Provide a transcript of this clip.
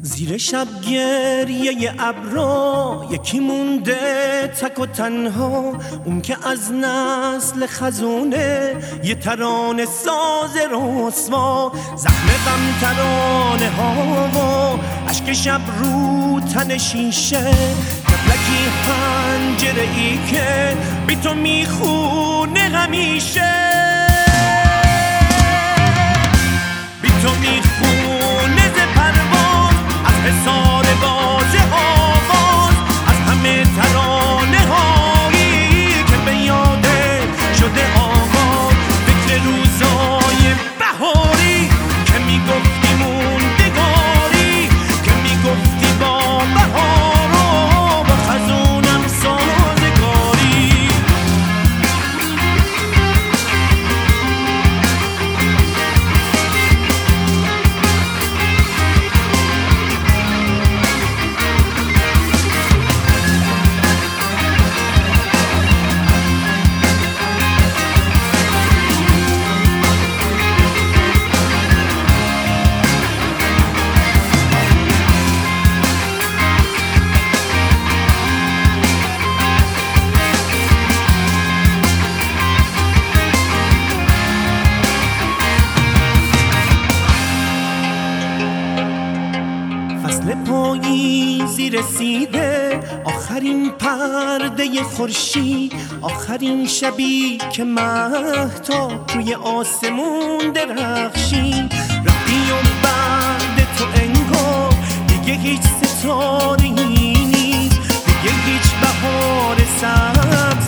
زیر شب گریه ابرا یکی مونده تک و تنها، اون که از نسل خزونه یه ترانه ساز رسوا، زخم غم ترانه ها و عشق شب رو تن شیشه، قبلکی پنجره ای که بی تو میخونه همیشه، بی تو میخونه ز پرواز از حصار باز آواز، از همه ترانه هایی که به یاده شده آواز، فکر روزای بهاری که میگفتی موندگاری، که میگفتی با بهار و با خزونم سازگاری. فصل پاییزی رسیده، آخرین پرده خورشید، آخرین شبی که مهتاب روی آسمون درخشید، رفتی و بعد تو انگار دیگه هیچ ستاره‌ای نیست، دیگه هیچ بهار سبز